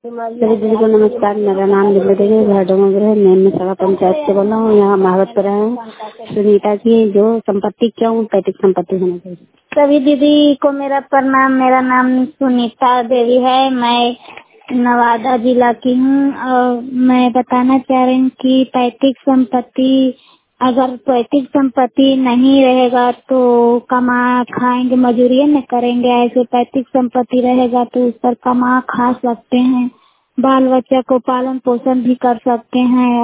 सभी दीदी को नमस्कार। मेरा नाम दिव्या देवी है। मैं सभा पंचायत से बोल रहा हूँ। यहाँ महावतपुरा है। सुनीता की जो संपत्ति क्यों पैतृक संपत्ति होनी चाहिए। सभी दीदी को मेरा प्रणाम। मेरा नाम सुनीता देवी है। मैं नवादा जिला की हूँ और मैं बताना चाह रही हूँ कि पैतृक संपत्ति, अगर पैतृक संपत्ति नहीं रहेगा तो कमा खाएंगे, मजदूरी न करेंगे। ऐसे पैतृक संपत्ति रहेगा तो उस पर कमा खा सकते हैं, बाल बच्चा को पालन पोषण भी कर सकते हैं।